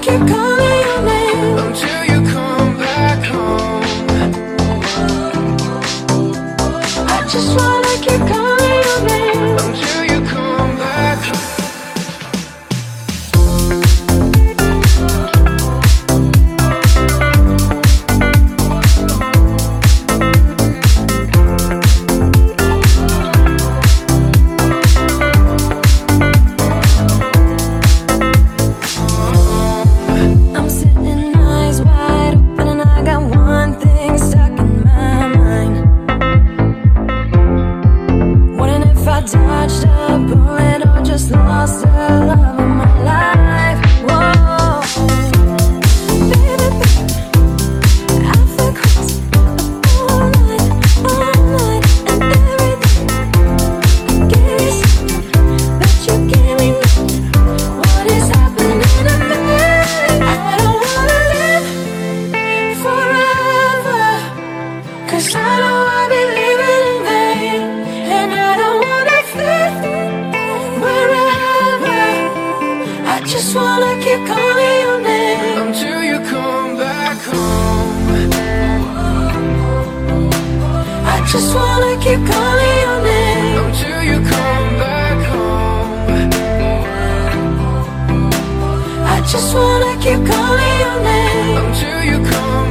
keep calling your name until you come back home. I just wanna keep calling your name Until you come back home. I'm sitting eyes wide open and I got one thing stuck in my mind. Wondering if I dodged a bullet or just lost the love of my life. Whoa, baby, I feel crazy all night, and everything I gave you, but you gave me nothing. What is happening to me? I don't wanna live forever, 'cause I know I'll be living in vain. And I don't wanna feel wherever. I just wanna keep calling your name Until you come back home. I just wanna keep calling your name Until you come back home. I just wanna keep calling your name Until you come